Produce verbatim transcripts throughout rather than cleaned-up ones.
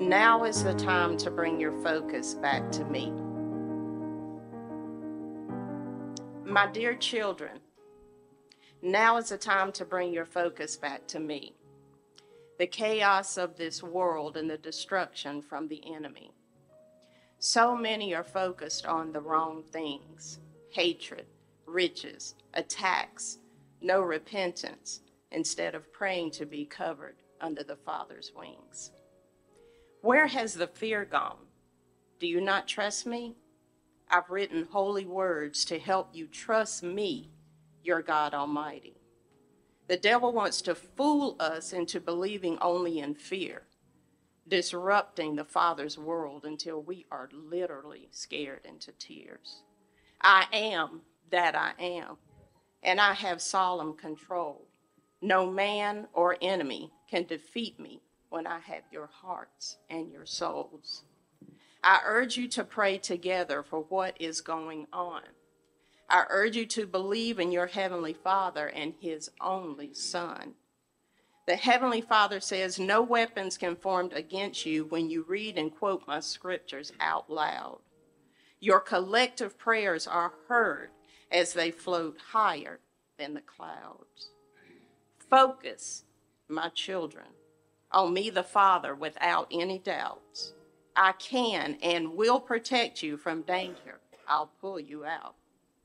Now is the time to bring your focus back to me. My dear children, now is the time to bring your focus back to me. The chaos of this world and the destruction from the enemy. So many are focused on the wrong things: hatred, riches, attacks, no repentance, instead of praying to be covered under the Father's wings. Where has the fear gone? Do you not trust me? I've written holy words to help you trust me, your God Almighty. The devil wants to fool us into believing only in fear, disrupting the Father's world until we are literally scared into tears. I am that I am, and I have solemn control. No man or enemy can defeat me when I have your hearts and your souls. I urge you to pray together for what is going on. I urge you to believe in your Heavenly Father and His only Son. The Heavenly Father says no weapons can form against you when you read and quote my scriptures out loud. Your collective prayers are heard as they float higher than the clouds. Focus, my children, on me the Father without any doubts. I can and will protect you from danger. I'll pull you out.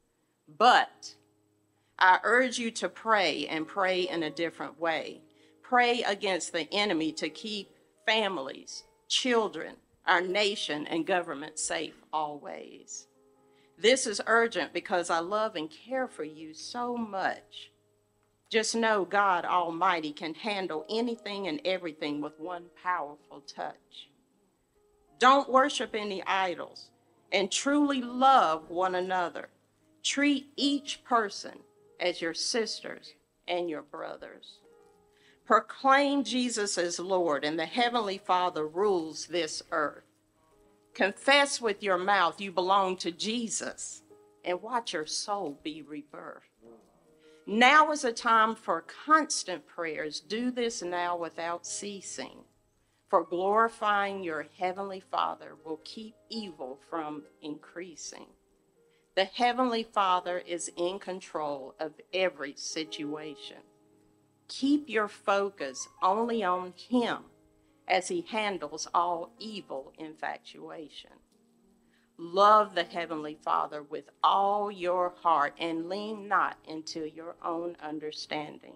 But I urge you to pray and pray in a different way. Pray against the enemy to keep families, children, our nation, and government safe always. This is urgent because I love and care for you so much. Just know God Almighty can handle anything and everything with one powerful touch. Don't worship any idols and truly love one another. Treat each person as your sisters and your brothers. Proclaim Jesus as Lord, and the Heavenly Father rules this earth. Confess with your mouth you belong to Jesus, and watch your soul be rebirthed. Now is a time for constant prayers. Do this now without ceasing, for glorifying your Heavenly Father will keep evil from increasing. The Heavenly Father is in control of every situation. Keep your focus only on Him as He handles all evil infatuation. Love the Heavenly Father with all your heart and lean not into your own understanding.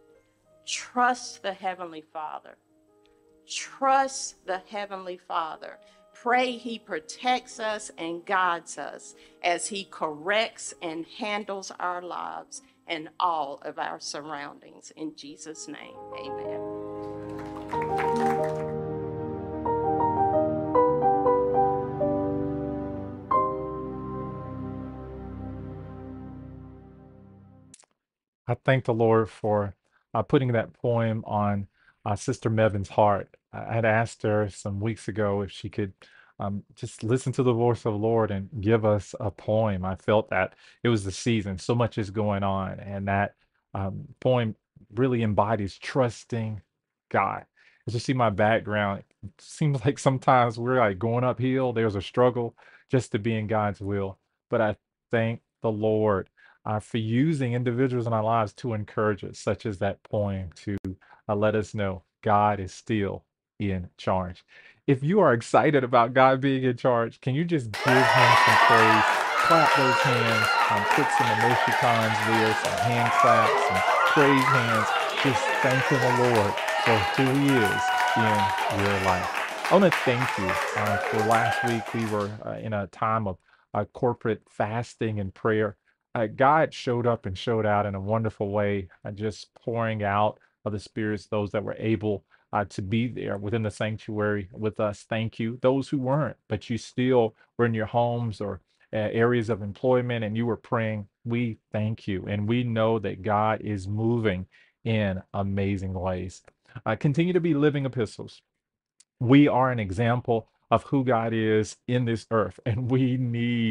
Trust the Heavenly Father. Trust the Heavenly Father. Pray He protects us and guides us as He corrects and handles our lives and all of our surroundings. In Jesus' name, amen. I thank the Lord for uh, putting that poem on uh, Sister Mevin's heart. I had asked her some weeks ago if she could um, just listen to the voice of the Lord and give us a poem. I felt that it was the season. So much is going on, and that um, poem really embodies trusting God. As you see my background, it seems like sometimes we're like going uphill. There's a struggle just to be in God's will. But I thank the Lord uh, for using individuals in our lives to encourage us, such as that poem, to uh, let us know God is still in charge. If you are excited about God being in charge, can you just give Him some praise? Clap those hands, um, put some emoticons there, some hand claps, some praise hands. Just thanking the Lord for who He is in your life. I want to thank you uh, for last week. We were uh, in a time of uh, corporate fasting and prayer. Uh, God showed up and showed out in a wonderful way, uh, just pouring out of the spirits, those that were able uh, to be there within the sanctuary with us. Thank you. Those who weren't, but you still were in your homes or uh, areas of employment and you were praying, we thank you. And we know that God is moving in amazing ways. Uh, continue to be living epistles. We are an example of who God is in this earth, and we need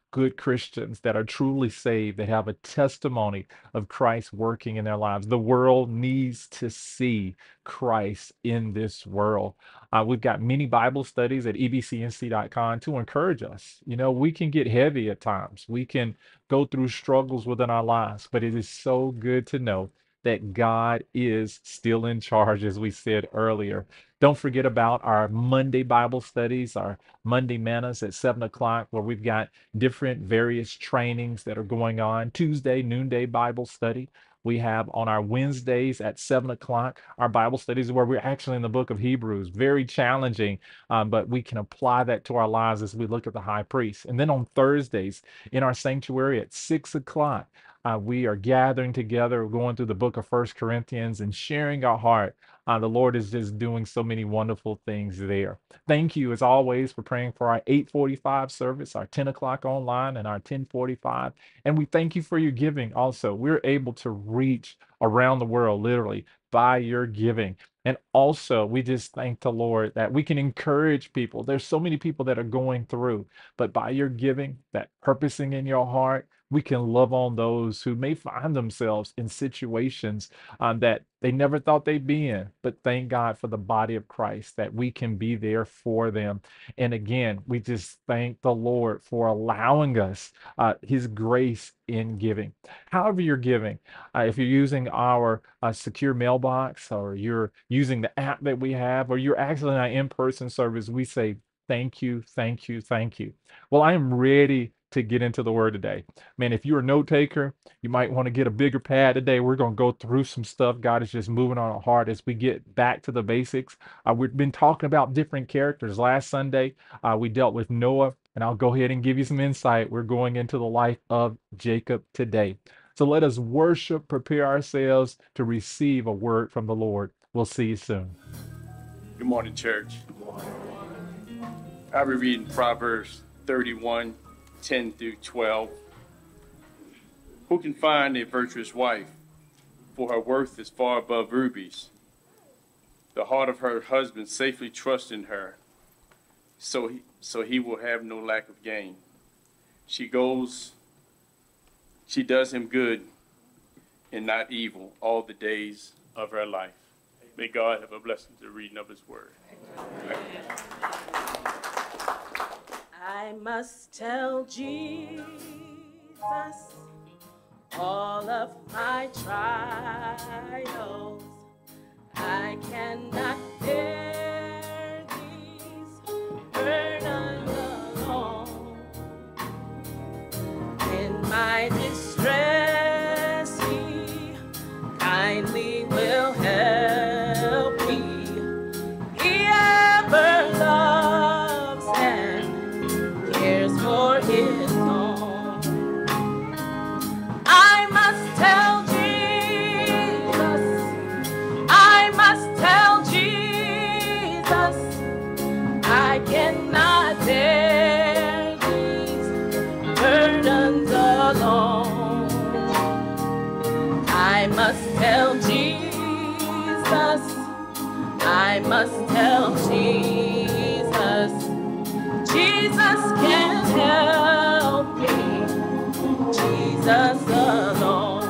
good Christians that are truly saved, that have a testimony of Christ working in their lives. The world needs to see Christ in this world. Uh, we've got many Bible studies at e b c n c dot com to encourage us. You know, we can get heavy at times. We can go through struggles within our lives, but it is so good to know that God is still in charge, as we said earlier. Don't forget about our Monday Bible studies, our Monday Manas at seven o'clock, where we've got different various trainings that are going on. Tuesday, noonday Bible study. We have on our Wednesdays at seven o'clock, our Bible studies where we're actually in the book of Hebrews. Very challenging, um, but we can apply that to our lives as we look at the high priest. And then on Thursdays in our sanctuary at six o'clock, uh, we are gathering together, going through the book of First Corinthians and sharing our heart. Uh, the Lord is just doing so many wonderful things there. Thank you, as always, for praying for our eight forty-five service, our ten o'clock online, and our ten forty-five. And we thank you for your giving also. We're able to reach around the world, literally, by your giving. And also, we just thank the Lord that we can encourage people. There's so many people that are going through, but by your giving, that purposing in your heart, we can love on those who may find themselves in situations um, that they never thought they'd be in. But thank God for the body of Christ that we can be there for them. And again, we just thank the Lord for allowing us uh, his grace in giving. However you're giving, uh, if you're using our uh, secure mailbox, or you're using the app that we have, or you're actually in our in-person service, we say thank you, thank you, thank you. Well, I am ready to get into the word today. Man, if you're a note taker, you might want to get a bigger pad today. We're going to go through some stuff. God is just moving on our heart as we get back to the basics. Uh, we've been talking about different characters. Last Sunday, uh, we dealt with Noah, and I'll go ahead and give you some insight. We're going into the life of Jacob today. So let us worship, prepare ourselves to receive a word from the Lord. We'll see you soon. Good morning, church. I'll be reading Proverbs thirty-one, ten through twelve. Who can find a virtuous wife? For her worth is far above rubies. The heart of her husband safely trusts in her, so he, so he will have no lack of gain. She goes, she does him good and not evil all the days of her life. May God have a blessing to the reading of his word. Amen. I must tell Jesus all of my trials. I cannot bear these burdens alone. In my distress, he kindly will help me. He ever loves and cares for his own. I must tell Jesus, I must tell Jesus, I cannot bear these burdens alone. I must tell Jesus, I must tell Jesus, Jesus can help me, Jesus alone.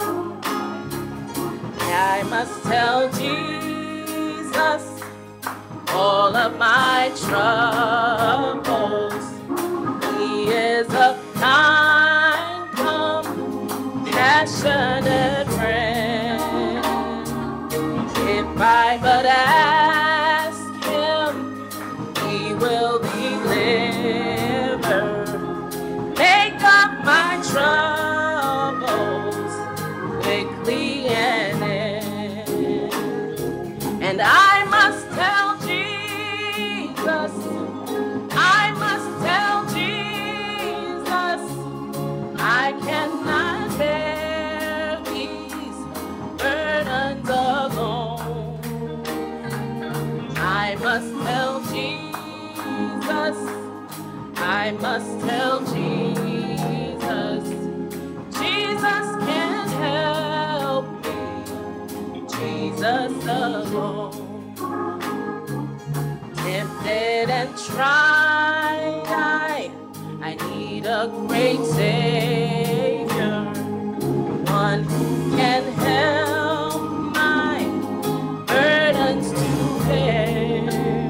I must tell Jesus all of my troubles. He is a kind, compassionate friend. If I but ask him, he will deliver. Make up my troubles quickly and end. And I must tell Jesus, I must tell Jesus, I cannot bear these burdens alone. I must tell Jesus, I must tell Jesus, Jesus can help me, Jesus alone. Tempted and tried, I, I need a a great Savior, one who can help my burdens to bear.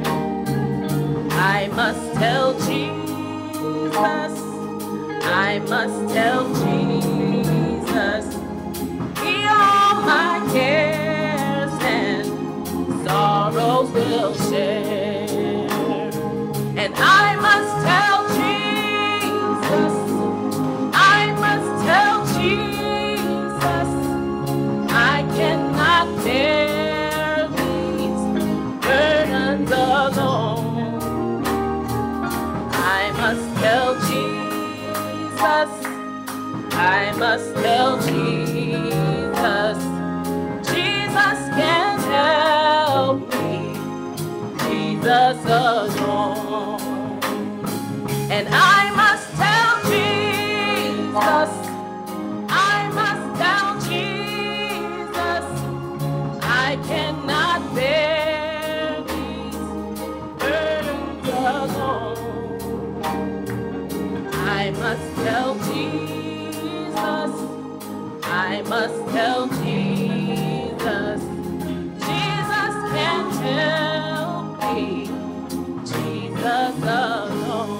I must tell Jesus, I must tell Jesus, He all my cares and sorrows will share. And I must tell Jesus, I must tell Jesus, I cannot bear these burdens alone. I must tell Jesus, I must tell Jesus, Jesus can help me, Jesus alone. And I must tell Jesus, I must tell Jesus, I cannot bear these burdens alone. I must tell Jesus, I must tell Jesus, Jesus can help me, Jesus alone.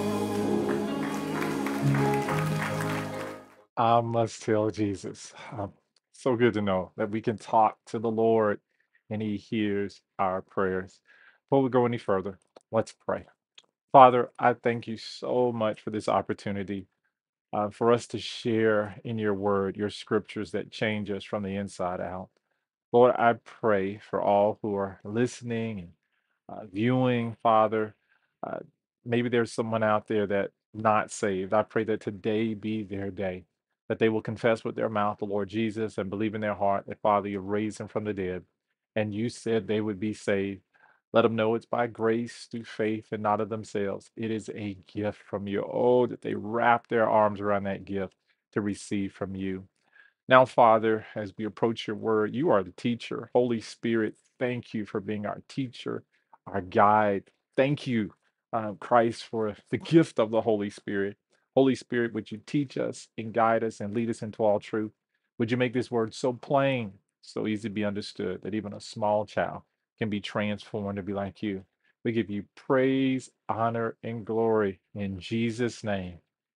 I must tell Jesus. Um, so good to know that we can talk to the Lord and He hears our prayers. Before we go any further, let's pray. Father, I thank you so much for this opportunity uh, for us to share in your word, your scriptures that change us from the inside out. Lord, I pray for all who are listening and uh, viewing, Father. Uh, maybe there's someone out there that not saved. I pray that today be their day, that they will confess with their mouth the Lord Jesus and believe in their heart that, Father, you raised him from the dead, and you said they would be saved. Let them know it's by grace through faith and not of themselves. It is a gift from you. Oh, that they wrap their arms around that gift to receive from you. Now, Father, as we approach your word, you are the teacher. Holy Spirit, thank you for being our teacher, our guide. Thank you, uh, Christ, for the gift of the Holy Spirit. Holy Spirit, would you teach us and guide us and lead us into all truth? Would you make this word so plain, so easy to be understood, that even a small child can be transformed to be like you? We give you praise, honor, and glory in Jesus' name.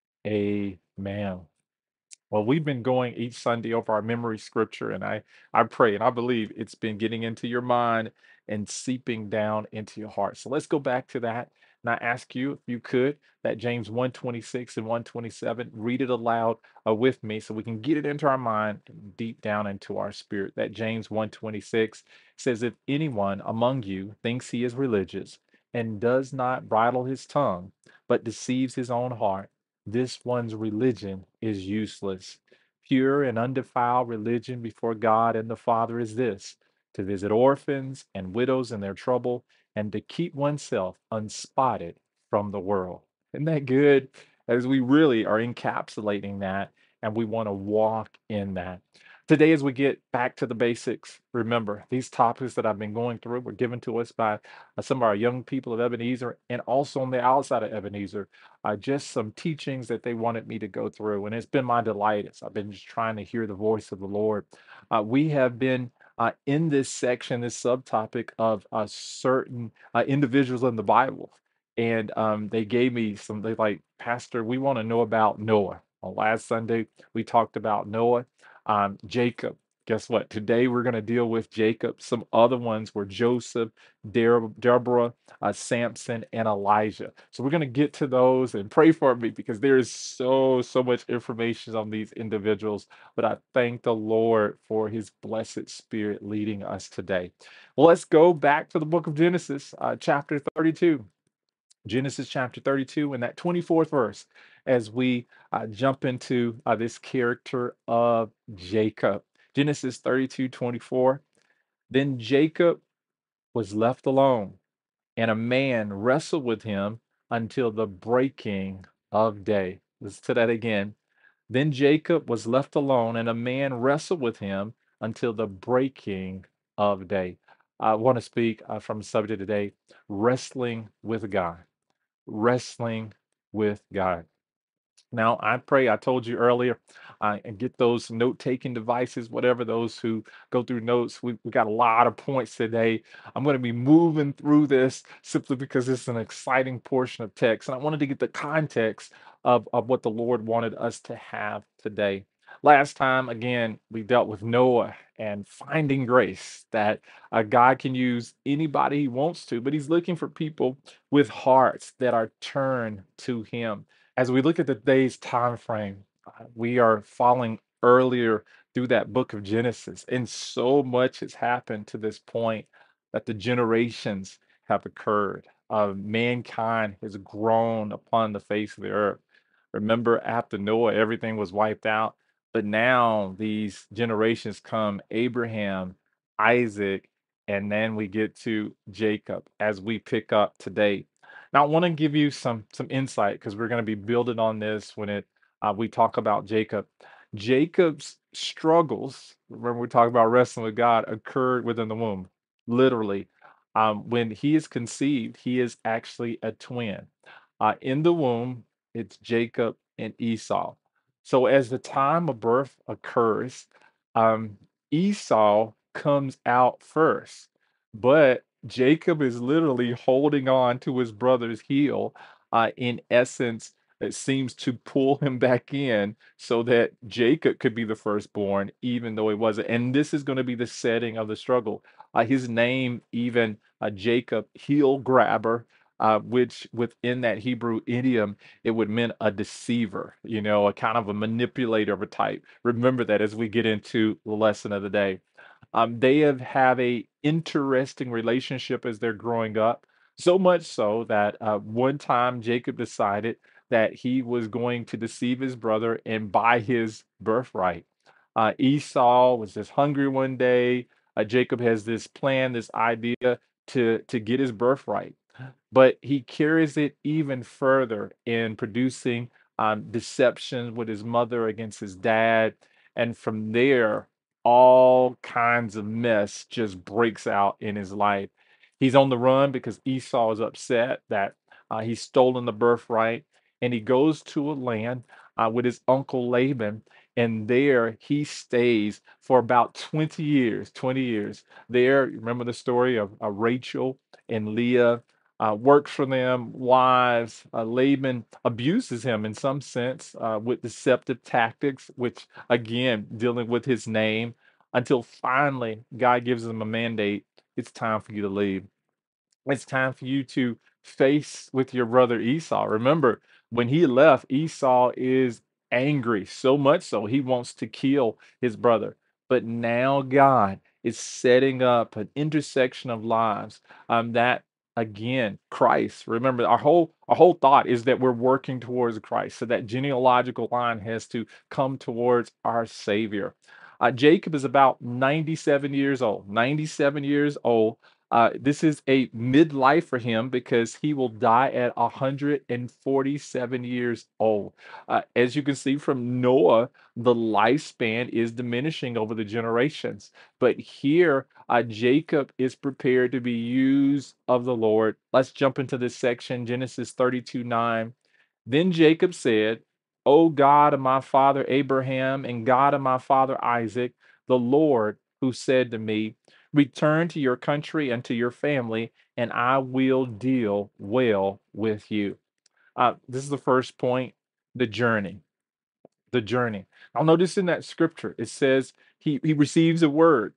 Amen. Well, we've been going each Sunday over our memory scripture, and I, I pray and I believe it's been getting into your mind and seeping down into your heart. So let's go back to that. And I ask you, if you could, that James one twenty-six and one twenty-seven, read it aloud uh, with me so we can get it into our mind and deep down into our spirit. That James one twenty-six says, if anyone among you thinks he is religious and does not bridle his tongue, but deceives his own heart, this one's religion is useless. Pure and undefiled religion before God and the Father is this: to visit orphans and widows in their trouble and to keep oneself unspotted from the world. Isn't that good? As we really are encapsulating that and we want to walk in that. Today, as we get back to the basics, remember these topics that I've been going through were given to us by uh, some of our young people of Ebenezer and also on the outside of Ebenezer, uh, just some teachings that they wanted me to go through. And it's been my delight as I've been just trying to hear the voice of the Lord. Uh, we have been uh, in this section, this subtopic of uh, certain uh, individuals in the Bible. And um, they gave me some, they like, Pastor, we want to know about Noah. On last Sunday, we talked about Noah, um, Jacob. Guess what? Today we're going to deal with Jacob. Some other ones were Joseph, De- Deborah, uh, Samson, and Elijah. So we're going to get to those and pray for me because there is so, so much information on these individuals. But I thank the Lord for his blessed spirit leading us today. Well, let's go back to the book of Genesis, uh, chapter thirty-two. Genesis chapter thirty-two and that twenty-fourth verse as we uh, jump into uh, this character of Jacob. Genesis thirty-two twenty-four. Then Jacob was left alone, and a man wrestled with him until the breaking of day. Listen to that again. Then Jacob was left alone, and a man wrestled with him until the breaking of day. I want to speak uh, from the subject today, wrestling with God. Wrestling with God. Now, I pray, I told you earlier, uh, and get those note taking devices, whatever those who go through notes. We, we got a lot of points today. I'm going to be moving through this simply because it's an exciting portion of text. And I wanted to get the context of, of what the Lord wanted us to have today. Last time, again, we dealt with Noah and finding grace, that uh, God can use anybody he wants to, but he's looking for people with hearts that are turned to him. As we look at today's time frame, uh, we are falling earlier through that book of Genesis, and so much has happened to this point that the generations have occurred. Uh, mankind has grown upon the face of the earth. Remember, after Noah, everything was wiped out, but now these generations come: Abraham, Isaac, and then we get to Jacob as we pick up today. Now, I want to give you some some insight because we're going to be building on this when it uh, we talk about Jacob. Jacob's struggles, remember we talk about wrestling with God, occurred within the womb. Literally, um, when he is conceived, he is actually a twin. Uh, in the womb, it's Jacob and Esau. So as the time of birth occurs, um, Esau comes out first, but Jacob is literally holding on to his brother's heel. Uh, in essence, it seems to pull him back in so that Jacob could be the firstborn, even though he wasn't. And this is going to be the setting of the struggle. Uh, his name, even uh, Jacob, heel grabber, uh, which within that Hebrew idiom, it would mean a deceiver, you know, a kind of a manipulator of a type. Remember that as we get into the lesson of the day. Um, they have have a interesting relationship as they're growing up, so much so that uh, one time Jacob decided that he was going to deceive his brother and buy his birthright. Uh, Esau was just hungry one day. Uh, Jacob has this plan, this idea to to get his birthright, but he carries it even further in producing um, deception with his mother against his dad, and from there, all kinds of mess just breaks out in his life. He's on the run because Esau is upset that uh, he's stolen the birthright, and he goes to a land uh, with his uncle Laban, and there he stays for about twenty years. twenty years. There, remember the story of uh, Rachel and Leah uh, works for them, wives. Uh, Laban abuses him in some sense uh, with deceptive tactics, which again, dealing with his name, until finally God gives him a mandate. It's time for you to leave. It's time for you to face with your brother Esau. Remember, when he left, Esau is angry, so much so he wants to kill his brother. But now God is setting up an intersection of lives um, that again Christ. Remember, our whole our whole thought is that we're working towards Christ, so that genealogical line has to come towards our Savior. Uh, Jacob is about ninety-seven years old. ninety-seven years old. Uh, this is a midlife for him because he will die at one hundred forty-seven years old. Uh, as you can see from Noah, the lifespan is diminishing over the generations. But here, uh, Jacob is prepared to be used of the Lord. Let's jump into this section, Genesis thirty-two nine. Then Jacob said, O God of my father Abraham and God of my father Isaac, the Lord who said to me, return to your country and to your family, and I will deal well with you. Uh, this is the first point, the journey. The journey. Now, notice in that scripture, it says he, he receives a word,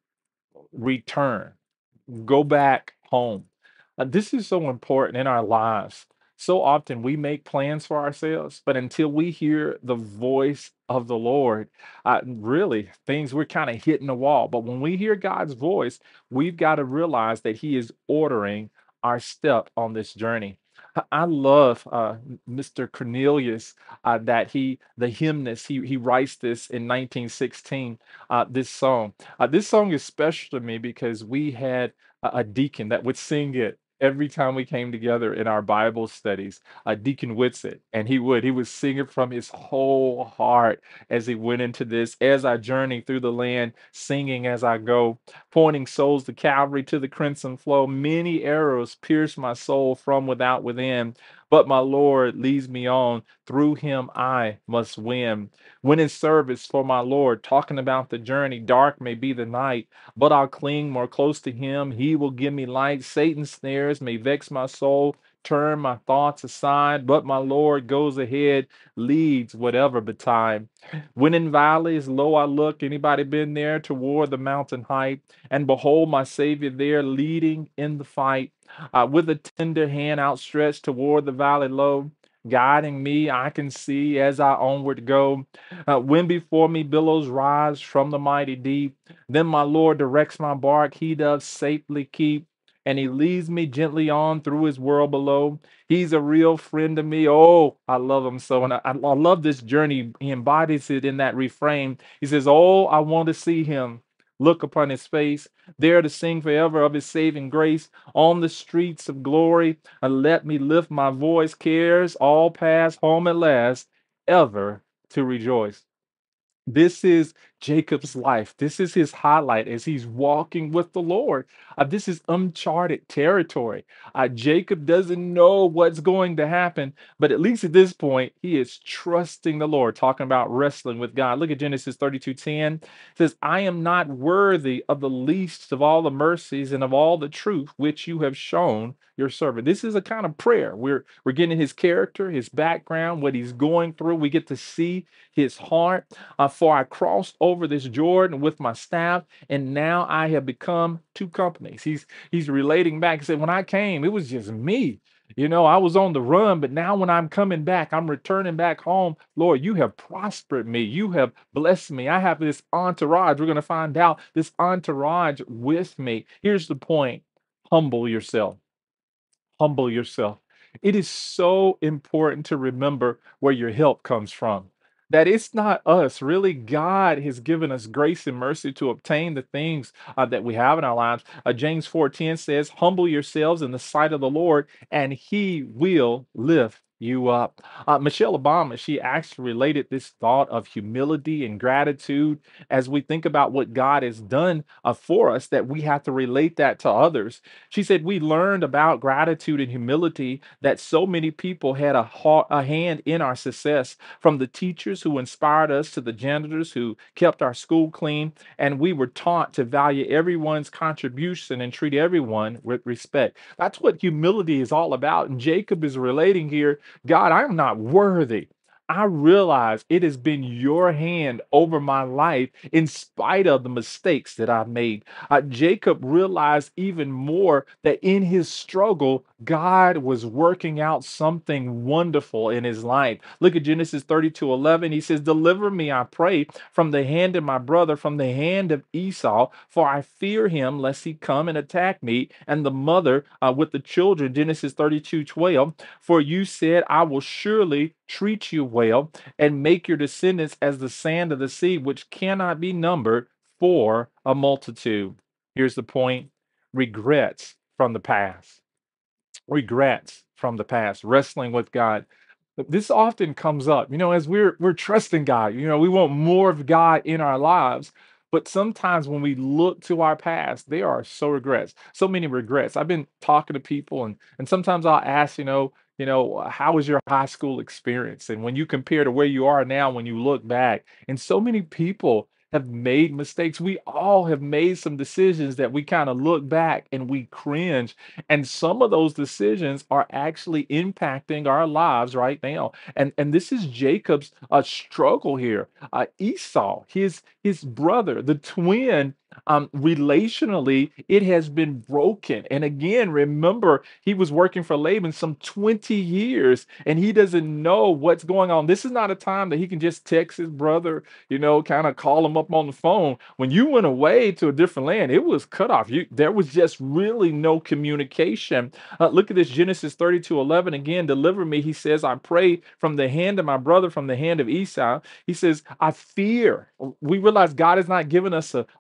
return, go back home. Uh, this is so important in our lives. So often we make plans for ourselves, but until we hear the voice of the Lord, uh, really things we're kind of hitting the wall. But when we hear God's voice, we've got to realize that He is ordering our step on this journey. I I love uh, mister Cornelius uh, that he, the hymnist, he he writes this in nineteen sixteen. Uh, this song, uh, this song is special to me because we had a, a deacon that would sing it every time we came together in our Bible studies, uh, Deacon Whitsitt, and he would, he was singing from his whole heart as he went into this, as I journey through the land, singing as I go, pointing souls to Calvary to the crimson flow. Many arrows pierce my soul from without within, but my Lord leads me on. Through him I must win. When in service for my Lord, talking about the journey, dark may be the night, but I'll cling more close to him. He will give me light. Satan's snares may vex my soul, turn my thoughts aside, but my Lord goes ahead, leads whatever betide. When in valleys low I look, anybody been there toward the mountain height, and behold my Savior there leading in the fight, uh, with a tender hand outstretched toward the valley low, guiding me, I can see as I onward go. Uh, when before me billows rise from the mighty deep, then my Lord directs my bark, he does safely keep, and he leads me gently on through his world below. He's a real friend to me. Oh, I love him so. And I, I I love this journey. He embodies it in that refrain. He says, oh, I want to see him, look upon his face, there to sing forever of his saving grace on the streets of glory. And let me lift my voice, cares all pass home at last, ever to rejoice. This is Jacob's life. This is his highlight as he's walking with the Lord. Uh, this is uncharted territory. Uh, Jacob doesn't know what's going to happen, but at least at this point, he is trusting the Lord, talking about wrestling with God. Look at Genesis thirty-two ten. It says, I am not worthy of the least of all the mercies and of all the truth which you have shown your servant. This is a kind of prayer. We're, we're getting his character, his background, what he's going through. We get to see his heart. Uh, for I crossed over this Jordan with my staff, and now I have become two companies. He's he's relating back. He said, when I came, it was just me. You know, I was on the run, but now when I'm coming back, I'm returning back home. Lord, you have prospered me. You have blessed me. I have this entourage. We're going to find out this entourage with me. Here's the point. Humble yourself. Humble yourself. It is so important to remember where your help comes from. That it's not us, really. God has given us grace and mercy to obtain the things uh, that we have in our lives. Uh, James four ten says, humble yourselves in the sight of the Lord, and he will lift you up. Uh, Michelle Obama, she actually related this thought of humility and gratitude as we think about what God has done uh, for us, that we have to relate that to others. She said, we learned about gratitude and humility that so many people had a, ha- a hand in our success, from the teachers who inspired us to the janitors who kept our school clean. And we were taught to value everyone's contribution and treat everyone with respect. That's what humility is all about. And Jacob is relating here, God, I'm not worthy. I realize it has been your hand over my life in spite of the mistakes that I've made. Uh, Jacob realized even more that in his struggle, God was working out something wonderful in his life. Look at Genesis thirty-two eleven. He says, deliver me, I pray, from the hand of my brother, from the hand of Esau, for I fear him lest he come and attack me and the mother uh, with the children. Genesis thirty-two twelve. For you said, I will surely treat you well and make your descendants as the sand of the sea, which cannot be numbered, for a multitude. Here's the point. Regrets from the past. Regrets from the past. Wrestling with God. This often comes up, you know, as we're we're trusting God. You know, we want more of God in our lives. But sometimes when we look to our past, there are so regrets, so many regrets. I've been talking to people, and and sometimes I'll ask, you know, you know, how was your high school experience? And when you compare to where you are now, when you look back, and so many people have made mistakes. We all have made some decisions that we kind of look back and we cringe. And some of those decisions are actually impacting our lives right now. And and this is Jacob's uh, struggle here. Uh, Esau, his his brother, the twin, um, relationally, it has been broken. And again, remember, he was working for Laban some twenty years, and he doesn't know what's going on. This is not a time that he can just text his brother, you know, kind of call him up on the phone. When you went away to a different land, it was cut off. You, there was just really no communication. Uh, look at this, Genesis thirty-two eleven. Again, deliver me, he says, I pray, from the hand of my brother, from the hand of Esau. He says, I fear. We realize God has not given us a, a spirit of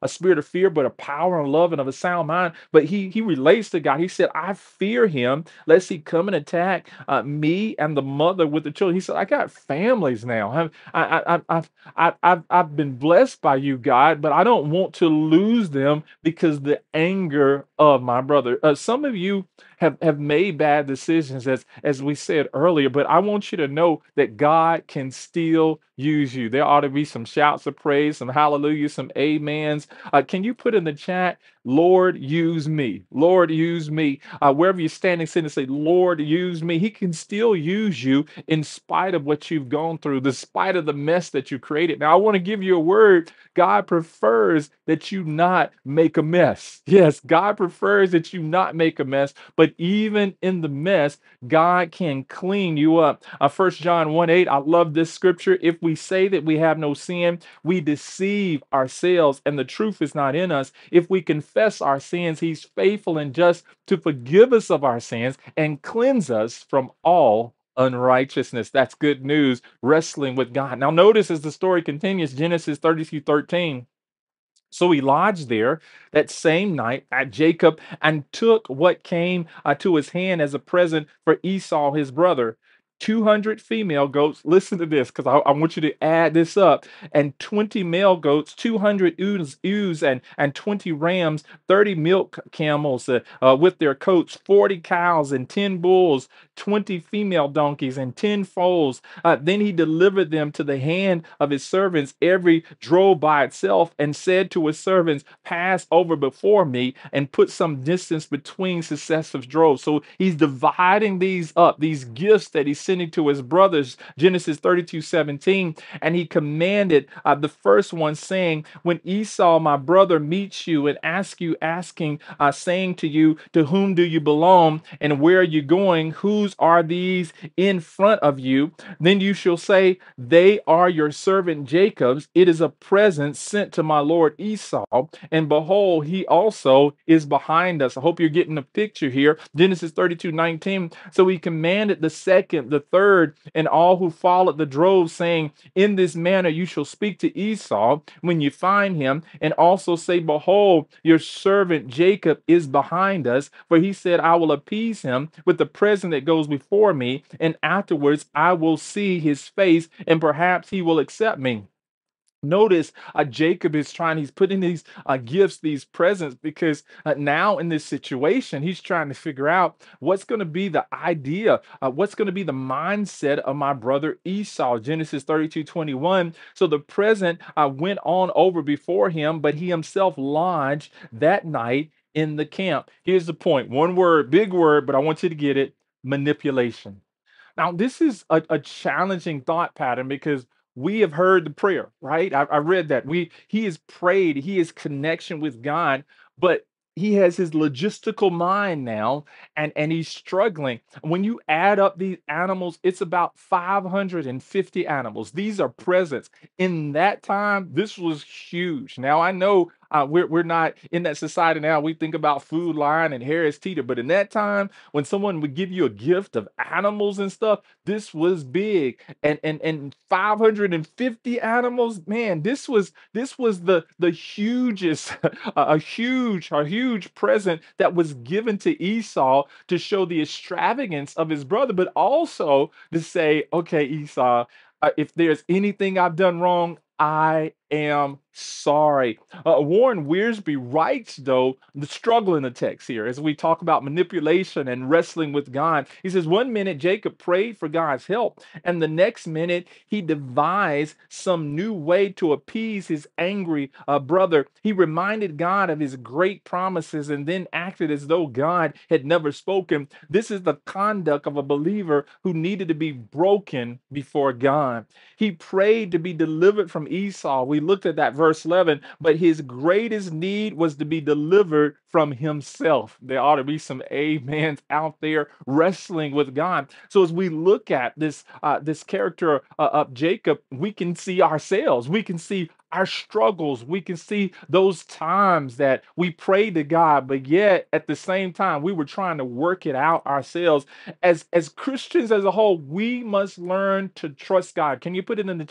fear, but of power and love and of a sound mind. But he he relates to God. He said, I fear him, lest he come and attack uh, me and the mother with the children. He said, I got families now. I've, I, I, I, I've, I, I've, I've been blessed by you, God, but I don't want to lose them because the anger of my brother. Uh, some of you have, have made bad decisions, as, as we said earlier, but I want you to know that God can still use you. There ought to be some shouts of praise, some hallelujah, some amens. Uh, can you put in the chat, Lord, use me. Lord, use me. Uh, wherever you're standing, sit and say, Lord, use me. He can still use you in spite of what you've gone through, despite of the mess that you created. Now, I want to give you a word. God prefers that you not make a mess. Yes, God prefers that you not make a mess, but even in the mess, God can clean you up. Uh, First John one eight, I love this scripture. If we say that we have no sin, we deceive ourselves and the truth is not in us. If we confess our sins, he's faithful and just to forgive us of our sins and cleanse us from all unrighteousness. That's good news, wrestling with God. Now, notice as the story continues, Genesis thirty through thirteen. So he lodged there that same night at Jacob and took what came uh, to his hand as a present for Esau, his brother. two hundred female goats. Listen to this because I, I want you to add this up. And twenty male goats, two hundred ewes, ewes and, and twenty rams, thirty milk camels uh, uh, with their coats, forty cows and ten bulls, twenty female donkeys and ten foals. Uh, then he delivered them to the hand of his servants, every drove by itself, and said to his servants, pass over before me and put some distance between successive droves. So he's dividing these up, these gifts that he's sending to his brothers. Genesis thirty-two seventeen. And he commanded uh, the first one, saying, when Esau, my brother, meets you and asks you, asking, uh, saying to you, to whom do you belong and where are you going? Whose are these in front of you? Then you shall say, they are your servant Jacob's. It is a present sent to my lord Esau. And behold, he also is behind us. I hope you're getting a picture here. Genesis thirty-two nineteen. So he commanded the second, the third, and all who followed the drove, saying, in this manner you shall speak to Esau when you find him, and also say, behold, your servant Jacob is behind us. For he said, I will appease him with the present that goes before me, and afterwards I will see his face, and perhaps he will accept me. Notice uh, Jacob is trying, he's putting these uh, gifts, these presents, because uh, now in this situation, he's trying to figure out what's going to be the idea, uh, what's going to be the mindset of my brother Esau. Genesis thirty-two twenty-one. So the present uh, went on over before him, but he himself lodged that night in the camp. Here's the point, one word, big word, but I want you to get it: manipulation. Now, this is a, a challenging thought pattern because we have heard the prayer, right? I, I read that. We he has prayed, he has connection with God, but he has his logistical mind now, and, and he's struggling. When you add up these animals, it's about five hundred fifty animals. These are presents. In that time, this was huge. Now, I know uh, we're, we're not in that society now. We think about Food Lion and Harris Teeter, but in that time, when someone would give you a gift of animals and stuff, this was big. And and and five hundred fifty animals, man, this was this was the the hugest, a, a huge, a huge present that was given to Esau to show the extravagance of his brother, but also to say, okay, Esau, uh, if there's anything I've done wrong, I am sorry. Uh, Warren Wiersbe writes, though, the struggle in the text here as we talk about manipulation and wrestling with God. He says, one minute Jacob prayed for God's help, and the next minute he devised some new way to appease his angry uh, brother. He reminded God of his great promises and then acted as though God had never spoken. This is the conduct of a believer who needed to be broken before God. He prayed to be delivered from Esau. We looked at that verse eleven, but his greatest need was to be delivered from himself. There ought to be some amens out there wrestling with God. So as we look at this uh, this character uh, of Jacob, we can see ourselves. We can see our struggles. We can see those times that we prayed to God, but yet at the same time, we were trying to work it out ourselves. As, as Christians as a whole, we must learn to trust God. Can you put it in the chat?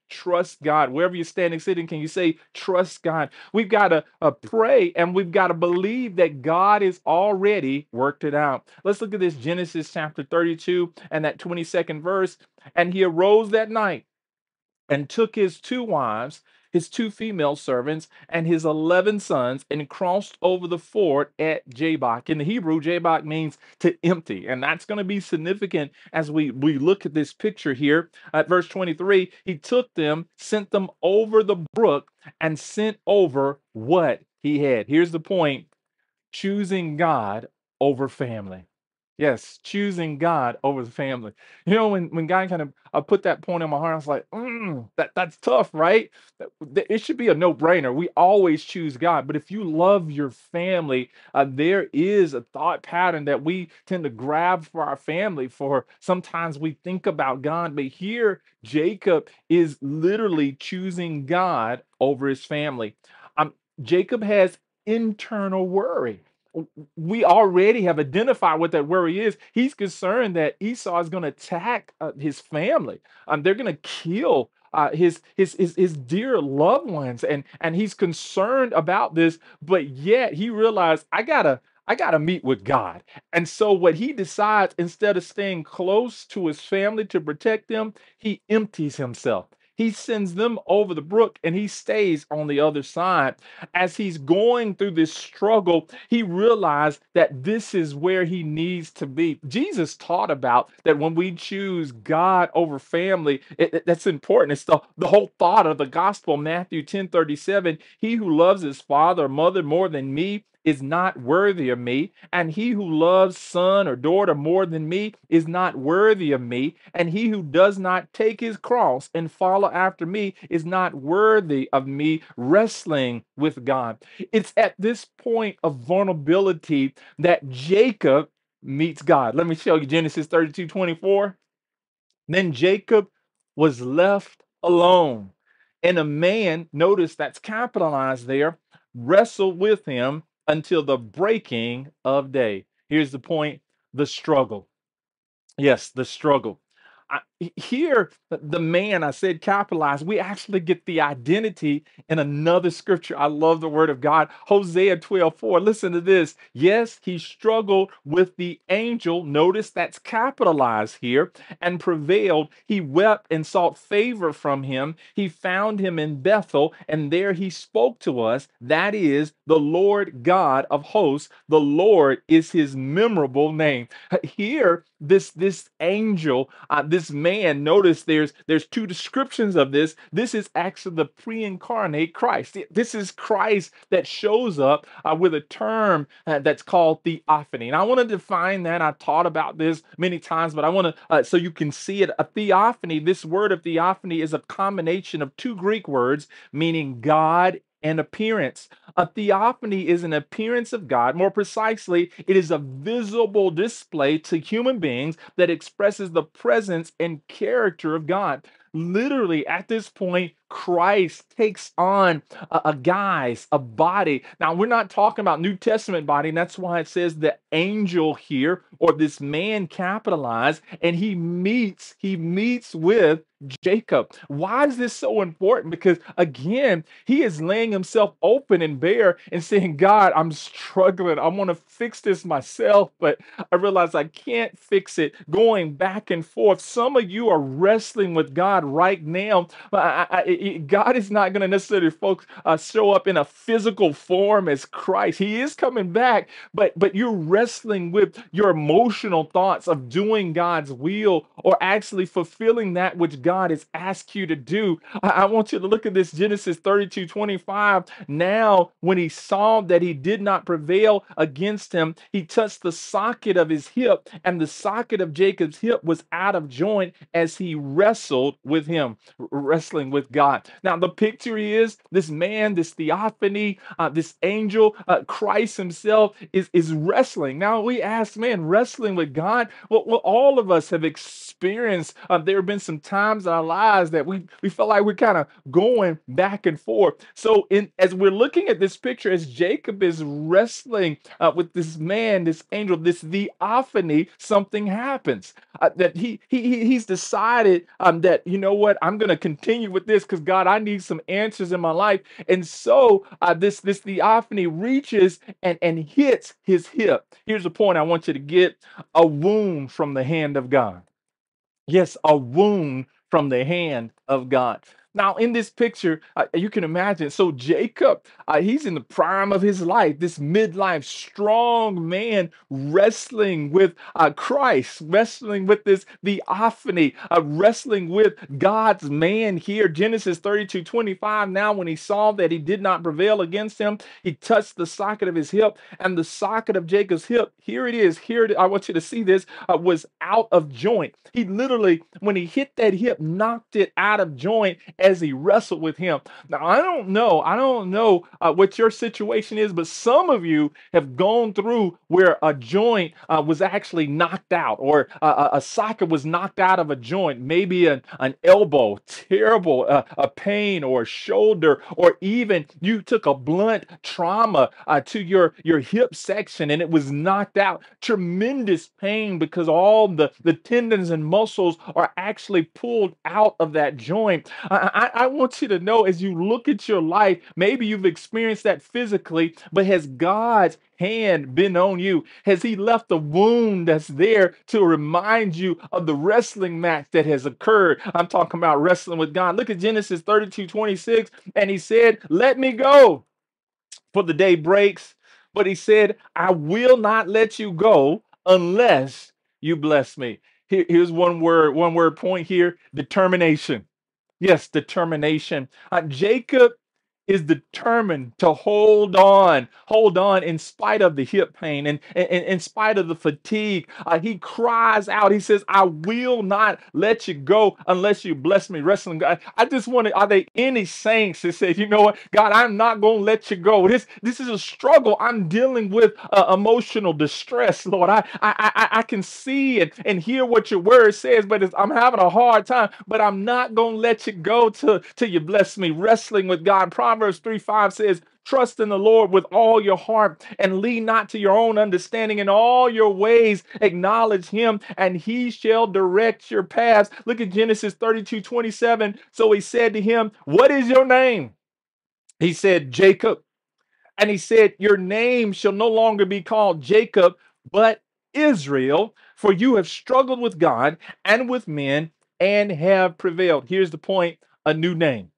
trust God. Wherever you're standing, sitting, can you say, trust God? We've got to uh, pray and we've got to believe that God has already worked it out. Let's look at this Genesis chapter thirty-two and that twenty-second verse. And he arose that night and took his two wives, his two female servants, and his eleven sons, and crossed over the ford at Jabbok. In the Hebrew, Jabbok means to empty, and that's going to be significant as we, we look at this picture here. At verse twenty-three, he took them, sent them over the brook, and sent over what he had. Here's the point: choosing God over family. Yes, choosing God over the family. You know, when, when God kind of uh, put that point in my heart, I was like, mm, that, that's tough, right? That- that- It should be a no-brainer. We always choose God. But if you love your family, uh, there is a thought pattern that we tend to grab for our family. For sometimes we think about God, but here Jacob is literally choosing God over his family. Um, Jacob has internal worry. We already have identified what that worry is. He's concerned that Esau is going to attack uh, his family. Um, they're going to kill uh, his, his his his dear loved ones, and and he's concerned about this. But yet he realized, I gotta I gotta meet with God. And so what he decides, instead of staying close to his family to protect them, he empties himself. He sends them over the brook and he stays on the other side. As he's going through this struggle, he realized that this is where he needs to be. Jesus taught about that when we choose God over family, it, it- that's important. It's the, the whole thought of the gospel, Matthew ten thirty-seven. He who loves his father or mother more than me is not worthy of me, and he who loves son or daughter more than me is not worthy of me, and he who does not take his cross and follow after me is not worthy of me. Wrestling with God. It's at this point of vulnerability that Jacob meets God. Let me show you Genesis thirty-two twenty-four. Then Jacob was left alone, and a man, notice that's capitalized there, wrestled with him until the breaking of day. Here's the point: the struggle. Yes, the struggle. I, he- here, the the man I said capitalized, we actually get the identity in another scripture. I love the word of God. Hosea twelve four. Listen to this. Yes, he struggled with the angel. Notice that's capitalized here, and prevailed. He wept and sought favor from him. He found him in Bethel, and there he spoke to us. That is the Lord God of hosts. The Lord is his memorable name. Here, this this angel, uh, this man, notice there's there's two descriptions of this. This is actually the pre-incarnate Christ. This is Christ that shows up uh, with a term uh, that's called theophany. And I want to define that. I taught about this many times, but I want to uh, so you can see it. A theophany, this word of theophany is a combination of two Greek words meaning God and appearance. A theophany is an appearance of God. More precisely, it is a visible display to human beings that expresses the presence and character of God. Literally, at this point, Christ takes on a, a guise, a body. Now, we're not talking about New Testament body, and that's why it says the angel here, or this man capitalized, and he meets, he meets with Jacob. Why is this so important? Because again, he is laying himself open and bare and saying, God, I'm struggling. I want to fix this myself, but I realize I can't fix it. Going back and forth. Some of you are wrestling with God right now. But I, I, I- God is not going to necessarily, folks, uh, show up in a physical form as Christ. He is coming back, but but you're wrestling with your emotional thoughts of doing God's will or actually fulfilling that which God has asked you to do. I, I want you to look at this Genesis thirty-two twenty-five. Now, when he saw that he did not prevail against him, he touched the socket of his hip, and the socket of Jacob's hip was out of joint as he wrestled with him, r- wrestling with God. Now, the picture is this man, this theophany, uh, this angel, uh, Christ himself is, is wrestling. Now, we ask, man, wrestling with God? Well, well all of us have experienced, uh, there have been some times in our lives that we, we felt like we're kind of going back and forth. So, in as we're looking at this picture, as Jacob is wrestling uh, with this man, this angel, this theophany, something happens. Uh, that he, he he- he's decided um, that, you you know what? I'm going to continue with this because God, I need some answers in my life. And so uh, this this theophany reaches and, and hits his hip. Here's the point I want you to get: a wound from the hand of God. Yes, a wound from the hand of God. Now, in this picture, uh, you can imagine. So, Jacob, uh, he's in the prime of his life, this midlife strong man wrestling with uh, Christ, wrestling with this theophany, uh, wrestling with God's man here. Genesis thirty-two twenty-five. Now, when he saw that he did not prevail against him, he touched the socket of his hip, and the socket of Jacob's hip, here it is, here it, I want you to see this, uh, was out of joint. He literally, when he hit that hip, knocked it out of joint as he wrestled with him. Now, I don't know, I don't know uh, what your situation is, but some of you have gone through where a joint uh, was actually knocked out, or uh, a socket was knocked out of a joint, maybe an, an elbow, terrible, uh, a pain, or a shoulder, or even you took a blunt trauma uh, to your, your hip section and it was knocked out. Tremendous pain because all the, the tendons and muscles are actually pulled out of that joint. I, I, I want you to know, as you look at your life, maybe you've experienced that physically, but has God's hand been on you? Has he left a wound that's there to remind you of the wrestling match that has occurred? I'm talking about wrestling with God. Look at Genesis thirty-two twenty-six. And he said, let me go, for the day breaks. But he said, I will not let you go unless you bless me. Here, here's one word, one word point here: determination. Yes, determination. Uh, Jacob is determined to hold on, hold on in spite of the hip pain and, and, and in spite of the fatigue. Uh, he cries out. He says, I will not let you go unless you bless me. Wrestling God, I just want to, are there any saints that say, you know what, God, I'm not going to let you go. This, this is a struggle. I'm dealing with uh, emotional distress, Lord. I, I, I, I can see it and hear what your word says, but it's, I'm having a hard time, but I'm not going to let you go till, till you bless me. Wrestling with God. Proverbs three five says, trust in the Lord with all your heart and lean not to your own understanding. In all your ways acknowledge him, and he shall direct your paths. Look at Genesis thirty-two twenty-seven. So he said to him, what is your name? He said, Jacob. And he said, your name shall no longer be called Jacob, but Israel, for you have struggled with God and with men and have prevailed. Here's the point: a new name.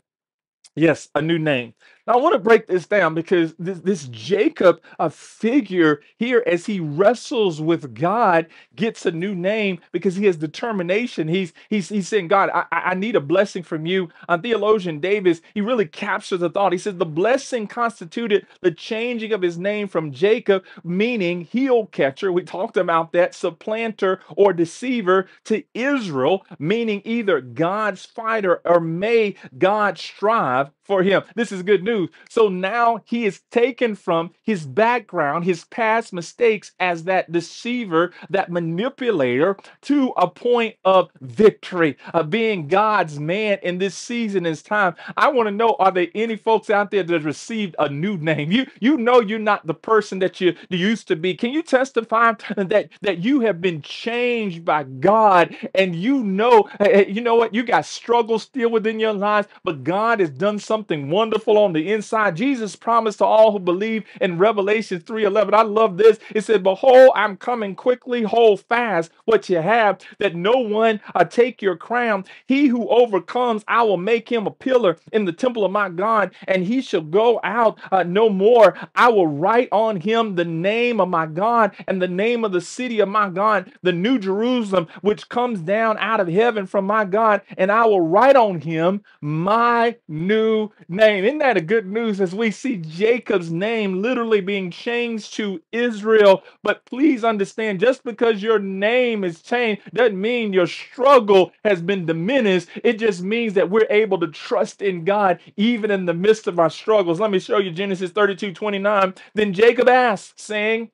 Yes, a new name. Now, I want to break this down because this, this Jacob a figure here, as he wrestles with God, gets a new name because he has determination. He's he's he's saying, God, I, I need a blessing from you. Uh, theologian Davis, he really captures the thought. He says the blessing constituted the changing of his name from Jacob, meaning heel catcher. We talked about that, supplanter or deceiver, to Israel, meaning either God's fighter or may God strive for him. This is good news. So now he is taken from his background, his past mistakes as that deceiver, that manipulator, to a point of victory, of being God's man in this season, this time. I want to know, are there any folks out there that have received a new name? You, you know you're not the person that you, you used to be. Can you testify that, that you have been changed by God, and you know, you know what? You got struggles still within your lives, but God has done something something wonderful on the inside. Jesus promised to all who believe in Revelation three eleven. I love this. It said, behold, I'm coming quickly. Hold fast what you have, that no one uh, take your crown. He who overcomes, I will make him a pillar in the temple of my God, and he shall go out uh, no more. I will write on him the name of my God and the name of the city of my God, the new Jerusalem, which comes down out of heaven from my God, and I will write on him my new name. Isn't that a good news, as we see Jacob's name literally being changed to Israel? But please understand, just because your name is changed doesn't mean your struggle has been diminished. It just means that we're able to trust in God even in the midst of our struggles. Let me show you Genesis thirty-two twenty-nine. Then Jacob asked, saying,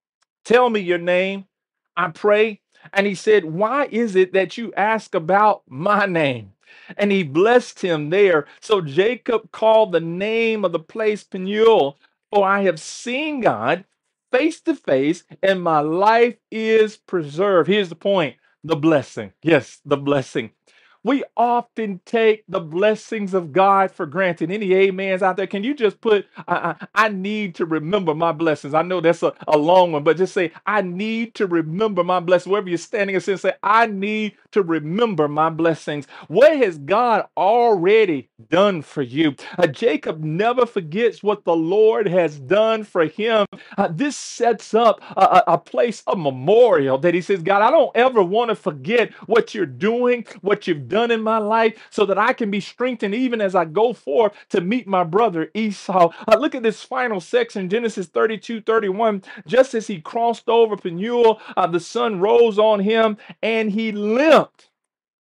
tell me your name, I pray. And he said, why is it that you ask about my name? And he blessed him there. So Jacob called the name of the place Peniel, for I have seen God face to face, and my life is preserved. Here's the point: the blessing. Yes, the blessing. We often take the blessings of God for granted. Any amens out there? Can you just put, I, I, I need to remember my blessings? I know that's a, a long one, but just say, I need to remember my blessings. Wherever you're standing and say, I need to remember my blessings. What has God already done for you? Uh, Jacob never forgets what the Lord has done for him. Uh, this sets up a, a, a place, a memorial that he says, God, I don't ever want to forget what you're doing, what you've done in my life, so that I can be strengthened even as I go forth to meet my brother Esau. Uh, look at this final section, Genesis thirty-two, thirty-one. Just as he crossed over Peniel, uh, the sun rose on him and he limped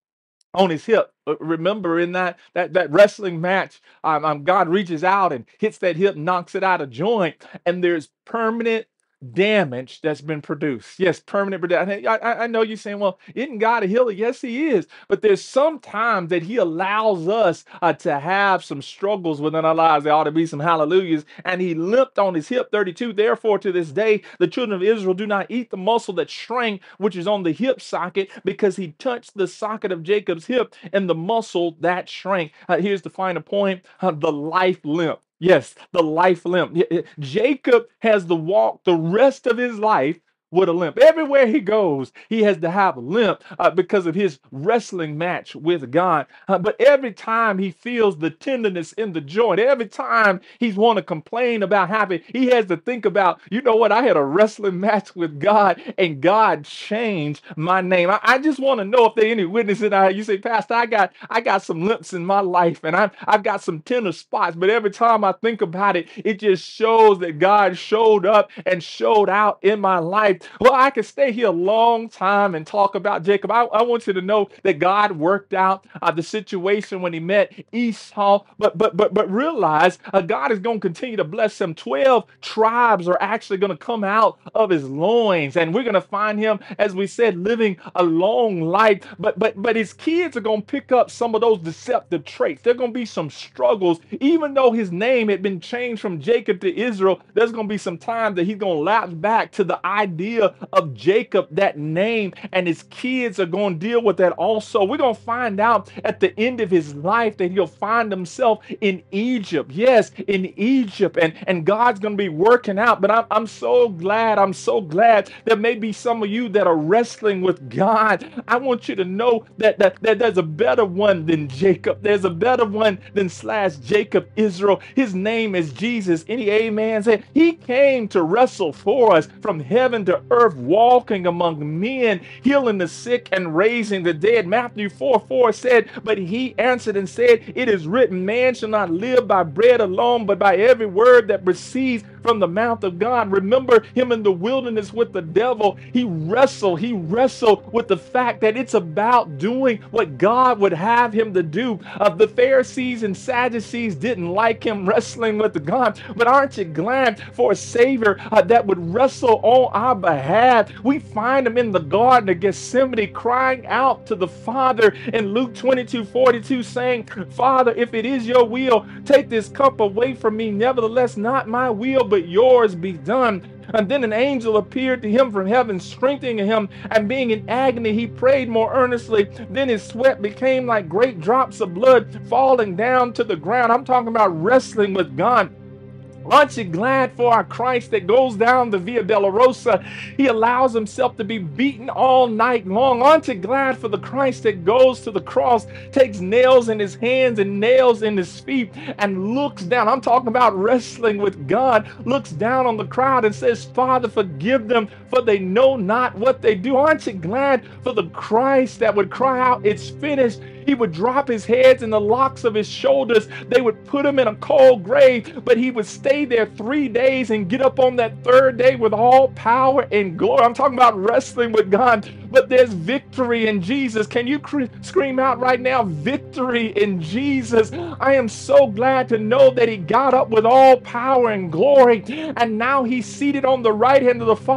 on his hip. Uh, Remember in that that that wrestling match, um, um, God reaches out and hits that hip, knocks it out of joint, and there's permanent damage that's been produced. Yes, permanent. produ- I, I I know you're saying, well, isn't God a healer? Yes, He is. But there's some times that He allows us uh, to have some struggles within our lives. There ought to be some hallelujahs. And He limped on his hip, thirty-two. Therefore, to this day, the children of Israel do not eat the muscle that shrank, which is on the hip socket, because He touched the socket of Jacob's hip and the muscle that shrank. Uh, here's the final point: uh, the life limp. Yes, the life limp. Y- y- Jacob has to walk the rest of his life with a limp. Everywhere he goes, he has to have a limp uh, because of his wrestling match with God. Uh, but every time he feels the tenderness in the joint, every time he's want to complain about having, he has to think about, you know what, I had a wrestling match with God and God changed my name. I, I just want to know if there are any witnesses out here. You say, Pastor, I got I got some limps in my life and I've, I've got some tender spots, but every time I think about it, it just shows that God showed up and showed out in my life. Well, I could stay here a long time and talk about Jacob. I, I want you to know that God worked out uh, the situation when he met Esau, but but but but realize uh, God is going to continue to bless him. Twelve tribes are actually going to come out of his loins, and we're going to find him, as we said, living a long life. But but but his kids are going to pick up some of those deceptive traits. There are going to be some struggles, even though his name had been changed from Jacob to Israel. There's going to be some time that he's going to lapse back to the idea of Jacob, that name, and his kids are going to deal with that also. We're going to find out at the end of his life that he'll find himself in Egypt. Yes, in Egypt, and, and God's going to be working out. But I'm, I'm so glad, I'm so glad there may be some of you that are wrestling with God. I want you to know that, that, that there's a better one than Jacob. There's a better one than slash Jacob Israel. His name is Jesus. Any amen? Say, he came to wrestle for us from heaven to earth, walking among men, healing the sick and raising the dead. Matthew four four said, but he answered and said, it is written, man shall not live by bread alone, but by every word that proceeds from the mouth of God. Remember him in the wilderness with the devil. He wrestled, he wrestled with the fact that it's about doing what God would have him to do. Uh, the Pharisees and Sadducees didn't like him wrestling with God, but aren't you glad for a Savior uh, that would wrestle on our behalf? We find him in the Garden of Gethsemane crying out to the Father in Luke twenty-two forty-two, saying, Father, if it is your will, take this cup away from me. Nevertheless, not my will, but yours be done. And then an angel appeared to him from heaven, strengthening him, and being in agony, he prayed more earnestly. Then his sweat became like great drops of blood falling down to the ground. I'm talking about wrestling with God. Aren't you glad for our Christ that goes down the Via Dolorosa? He allows himself to be beaten all night long. Aren't you glad for the Christ that goes to the cross, takes nails in his hands and nails in his feet, and looks down? I'm talking about wrestling with God. Looks down on the crowd and says, Father, forgive them, for they know not what they do. Aren't you glad for the Christ that would cry out, it's finished? He would drop his heads in the locks of his shoulders. They would put him in a cold grave, but he would stay there three days and get up on that third day with all power and glory. I'm talking about wrestling with God, but there's victory in Jesus. Can you cr- scream out right now, victory in Jesus? I am so glad to know that he got up with all power and glory, and now he's seated on the right hand of the Father,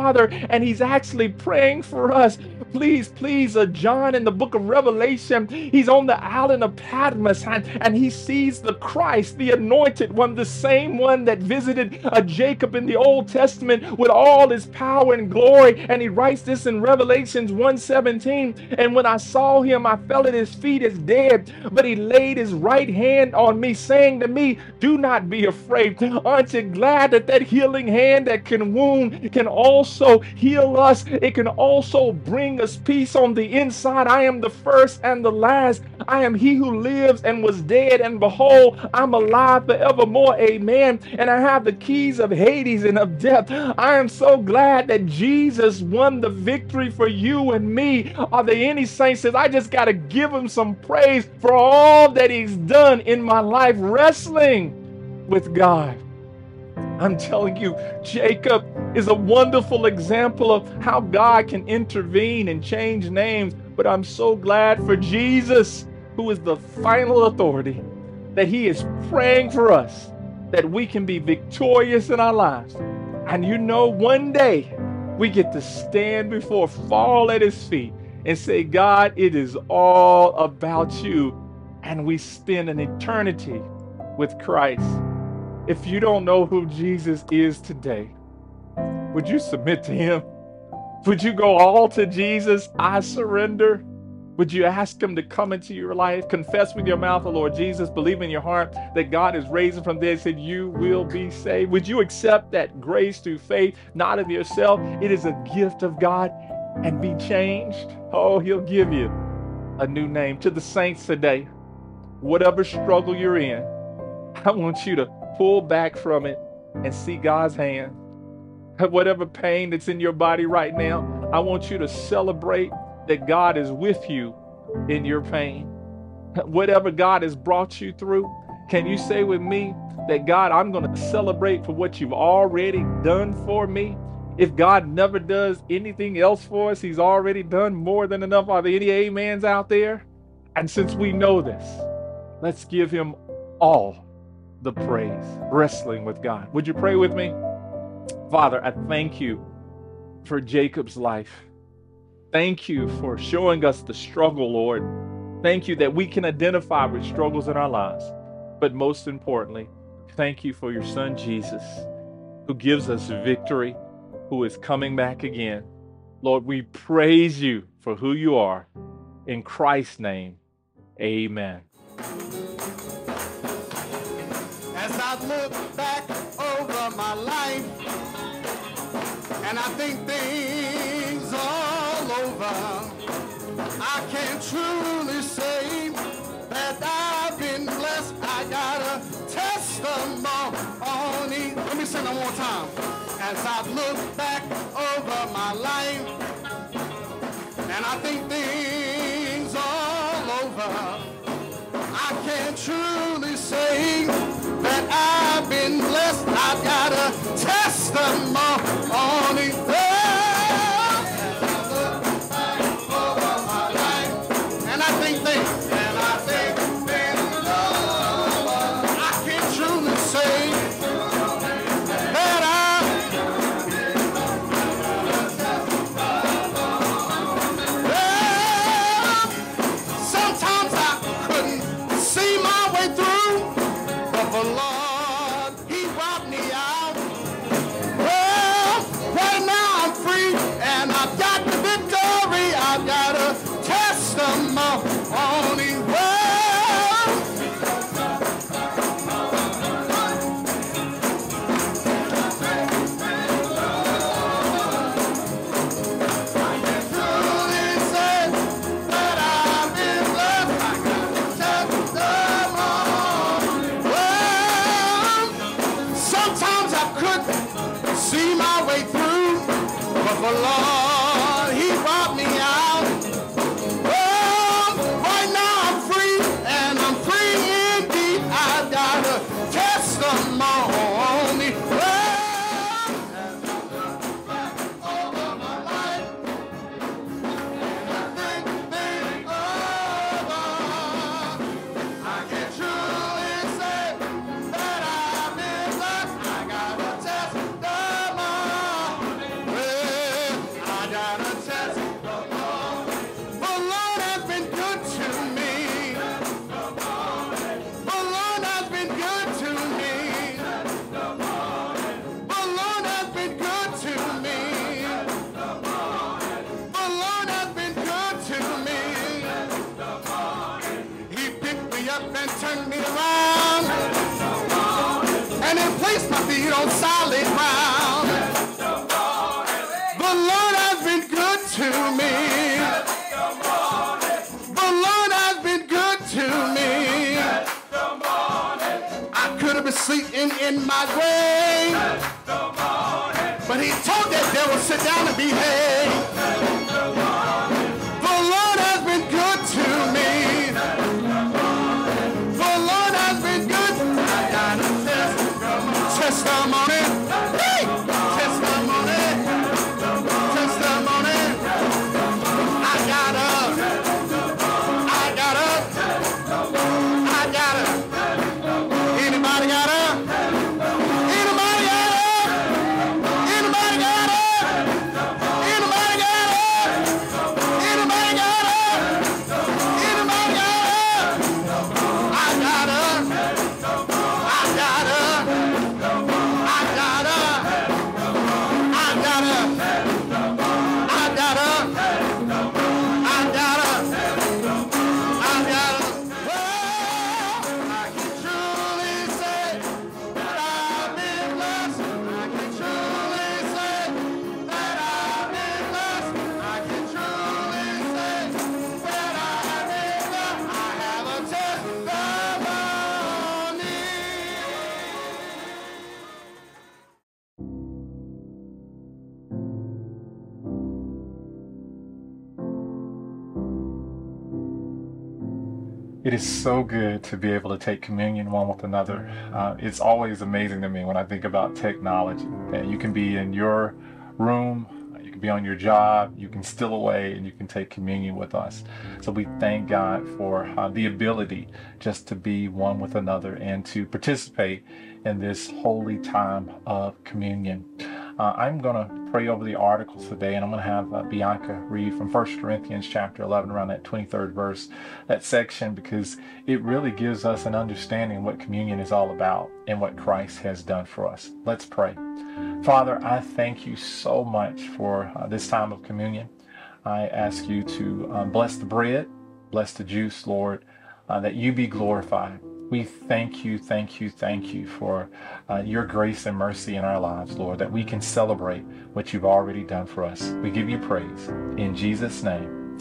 and he's actually praying for us. Please, please, uh, John in the book of Revelation, he's on the island of Patmos, and, and he sees the Christ, the anointed one, the same one that visited uh, Jacob in the Old Testament with all his power and glory. And he writes this in Revelations one seventeen. And when I saw him, I fell at his feet as dead, but he laid his right hand on me, saying to me, do not be afraid. Aren't you glad that that healing hand that can wound can also heal us? It can also bring us peace on the inside. I am the first and the last. I am he who lives and was dead, and behold, I'm alive forevermore. Amen. And I have the keys of Hades and of death. I am so glad that Jesus won the victory for you and me. Are there any saints that I just got to give him some praise for all that he's done in my life wrestling with God? I'm telling you, Jacob is a wonderful example of how God can intervene and change names. But I'm so glad for Jesus, who is the final authority, that he is praying for us, that we can be victorious in our lives. And you know, one day we get to stand before, fall at his feet and say, God, it is all about you. And we spend an eternity with Christ. If you don't know who Jesus is today, would you submit to him? Would you go all to Jesus? I surrender. Would you ask him to come into your life? Confess with your mouth, the Lord Jesus. Believe in your heart that God is raising from there. Said you will be saved. Would you accept that grace through faith, not of yourself? It is a gift of God, and be changed. Oh, he'll give you a new name. To the saints today, whatever struggle you're in, I want you to pull back from it and see God's hand. Whatever pain that's in your body right now, I want you to celebrate that God is with you in your pain. Whatever God has brought you through, can you say with me that, God, I'm going to celebrate for what you've already done for me? If God never does anything else for us, he's already done more than enough. Are there any amens out there? And since we know this, let's give him all the praise. Wrestling with God. Would you pray with me? Father, I thank you for Jacob's life. Thank you for showing us the struggle, Lord. Thank you that we can identify with struggles in our lives. But most importantly, thank you for your son, Jesus, who gives us victory, who is coming back again. Lord, we praise you for who you are. In Christ's name, amen. As I look back over my life, and I think things all over, I can truly say that I've been blessed. I got a testimony. Let me sing one more time. As I look back over my life, and I think things all over, I can truly say that I've been blessed. I've got a testimony. And I think things, and I think things, I can truly say that I, well, sometimes I couldn't see my way through, but the Lord, he brought me out. Well, right now I'm free, and I've got the victory. I've got a testimony. Well, I can truly say that I've been blessed. I got a testimony. Well, sometimes I couldn't see my way through, but the Lord, he brought me out. Well, right now I'm free, and I'm free indeed. I've got a testimony. Well, as I look back over my life, and I think things over, I can truly say that I've been blessed. I got a testimony. Well, on solid ground. The Lord has been good to me. The Lord has been good to me. I could have been sleeping in my grave, but he told that devil sit down and behave. The Lord has been good to me. The Lord has been good. I got a test- testimony. Hey! Testimony. Testimony. I got up. I got up. I got up. Anybody got up? Anybody got up? Anybody got up? Anybody got up? Anybody got up? Anybody got up? I got up. I got up. I got up. I got up. I got up. I got up. I got up. Well, I can truly say that I've been blessed. I can truly say that I've been blessed. I can truly say that I've been blessed. I have a testimony. It is so good to be able to take communion one with another. Uh, it's always amazing to me when I think about technology, that you can be in your room, you can be on your job, you can steal away and you can take communion with us. So we thank God for uh, the ability just to be one with another and to participate in this holy time of communion. Uh, I'm going to pray over the articles today, and I'm going to have uh, Bianca read from First Corinthians chapter eleven, around that twenty-third verse, that section, because it really gives us an understanding what communion is all about and what Christ has done for us. Let's pray. Father, I thank you so much for uh, this time of communion. I ask you to um, bless the bread, bless the juice, Lord, uh, that you be glorified. We thank you, thank you, thank you for uh, your grace and mercy in our lives, Lord, that we can celebrate what you've already done for us. We give you praise. In Jesus' name,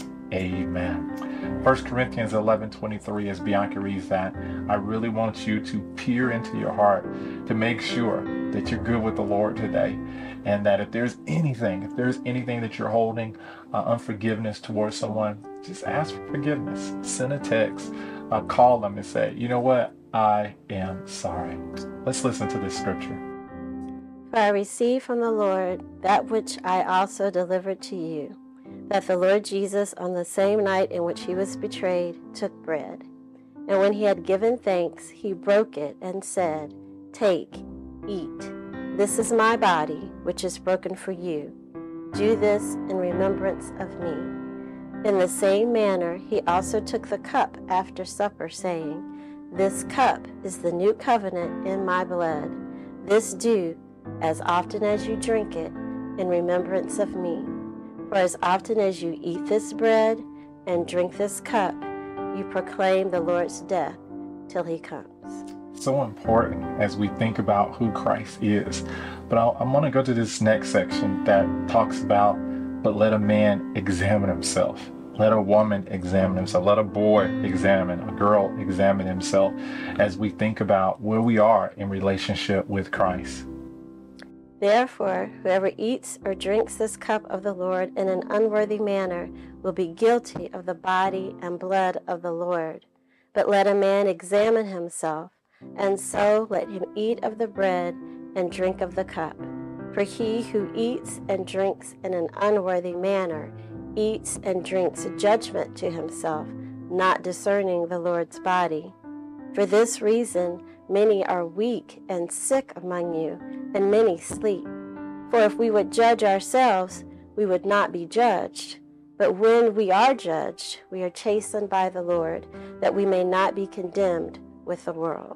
amen. First Corinthians eleven twenty-three, as Bianca reads that, I really want you to peer into your heart to make sure that you're good with the Lord today, and that if there's anything, if there's anything that you're holding uh, unforgiveness towards someone, just ask for forgiveness. Send a text. Uh, call them and say, you know what? I am sorry. Let's listen to this scripture. For I received from the Lord that which I also delivered to you, that the Lord Jesus, on the same night in which he was betrayed, took bread. And when he had given thanks, he broke it and said, Take, eat. This is my body, which is broken for you. Do this in remembrance of me. In the same manner, he also took the cup after supper, saying, This cup is the new covenant in my blood. This do, as often as you drink it, in remembrance of me. For as often as you eat this bread and drink this cup, you proclaim the Lord's death till he comes. So important as we think about who Christ is. But I'll, I want to go to this next section that talks about, but let a man examine himself. Let a woman examine himself. Let a boy examine, a girl examine himself as we think about where we are in relationship with Christ. Therefore, whoever eats or drinks this cup of the Lord in an unworthy manner will be guilty of the body and blood of the Lord. But let a man examine himself, and so let him eat of the bread and drink of the cup. For he who eats and drinks in an unworthy manner eats and drinks judgment to himself, not discerning the Lord's body. For this reason, many are weak and sick among you, and many sleep. For if we would judge ourselves, we would not be judged. But when we are judged, we are chastened by the Lord, that we may not be condemned with the world.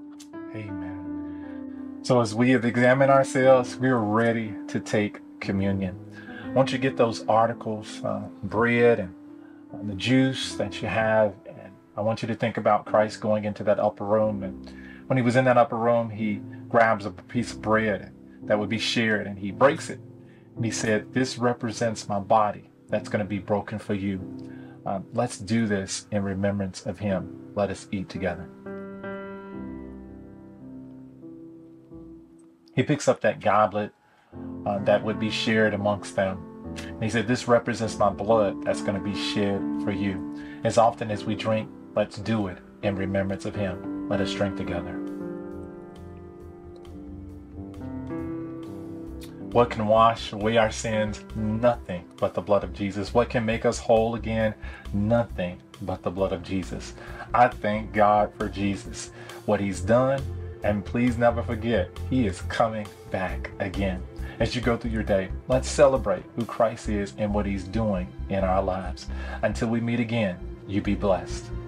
Amen. So as we have examined ourselves, we are ready to take communion. Once you get those articles, uh, bread and uh, the juice that you have, and I want you to think about Christ going into that upper room. And when he was in that upper room, he grabs a piece of bread, that would be shared, and he breaks it. And he said, this represents my body that's going to be broken for you. Um, let's do this in remembrance of him. Let us eat together. He picks up that goblet uh, that would be shared amongst them. And he said, this represents my blood that's going to be shed for you. As often as we drink, let's do it in remembrance of him. Let us drink together. What can wash away our sins? Nothing but the blood of Jesus. What can make us whole again? Nothing but the blood of Jesus. I thank God for Jesus, what he's done, and please never forget, he is coming back again. As you go through your day, let's celebrate who Christ is and what he's doing in our lives. Until we meet again, you be blessed.